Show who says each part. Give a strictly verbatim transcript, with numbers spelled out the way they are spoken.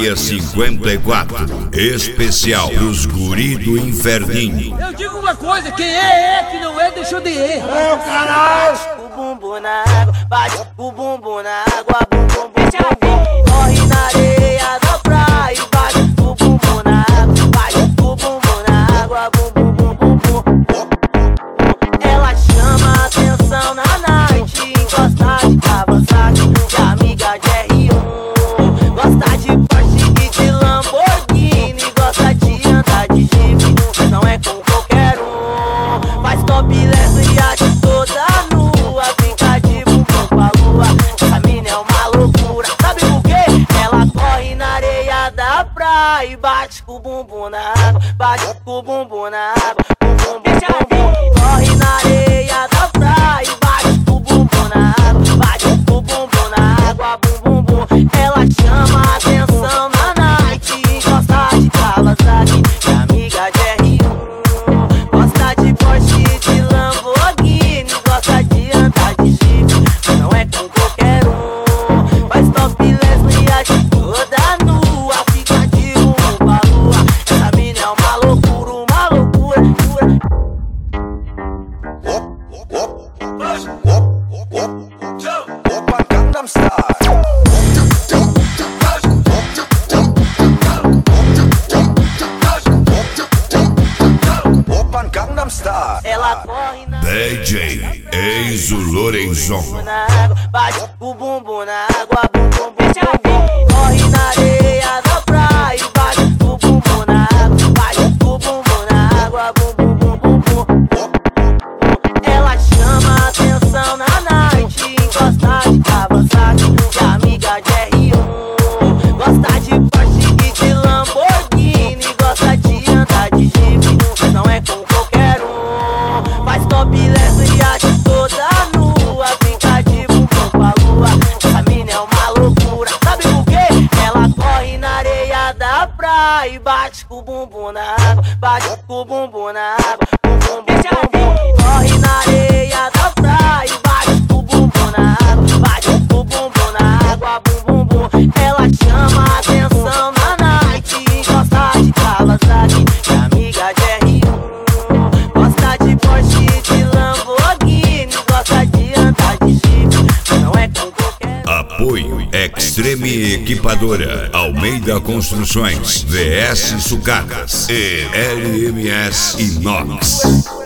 Speaker 1: Maria cinquenta e quatro, especial pros guri do inferninho.
Speaker 2: Eu digo uma coisa, quem é, é, que não é, deixou de ir.
Speaker 3: Ô, caralho!
Speaker 4: O bumbum na água, bate o bumbum na água, bumbum, bumbum, bumbum. Corre na areia da praia, bate o bumbum na água, bate o bumbum na água, bumbum, bumbum, bumbum. Ela chama a atenção na night, gosta de Kawasaki, de amiga de R um. Gosta de Porsche e de Lamborghini, gosta de andar de Jeep, mas não é com qualquer um. Faz topless e arte toda nua, brinca de bumbum com a lua. Essa mina é uma loucura, sabe por quê? Ela corre na areia da praia e bate com o bumbum na água, bate com o bumbum na água, bumbum, bumbum, bumbum. Corre na areia da praia e bate com o bumbum na água, bate com o bumbum na água, bumbum, bumbum. Ela chama a atenção na night, gosta de Kawasaki, de amiga de R um. Gosta de Porsche e de Lamborghini, gosta de andar de Jeep, mas não é com qualquer um. Faz topless no iate toda nua, fica de rumo pra lua. Essa mina é uma loucura, uma loucura, loucura.
Speaker 3: Gangnam Style. Gangnam Style.
Speaker 4: Ela corre na
Speaker 1: D J Enzo Lorenzon.
Speaker 4: na água, bate o bumbum na água, bumbum, bumbum, bumbum. Corre na areia da praia, bate o bumbum na água, bate o bumbum na água, bumbum, bumbum, bumbum. Ela chama a atenção na night, gosta de Kawasaki, de amiga de R um. Gosta de Porsche e de Lamborghini, gosta de andar de Jeep, mas não é com qualquer um. Faz topless no iate toda nua, brinca de bumbum com a lua. Essa mina é uma loucura, sabe por quê? Ela corre na areia da praia e bate com o bumbum na água, bate com o bumbum na água, bumbum, bumbum, bumbum. Corre na areia da praia e bate com o bumbum na água, bate com o bumbum na água, bumbum, bumbum. Ela chama a atenção na night, gosta de Kawasaki, de amiga de R um. Gosta de Porsche e de Lamborghini, gosta de andar de Jeep, mas não é com qualquer um.
Speaker 1: Apoio Extreme Equipadora, Almeida Construções, V S Sucatas e L M S Inox.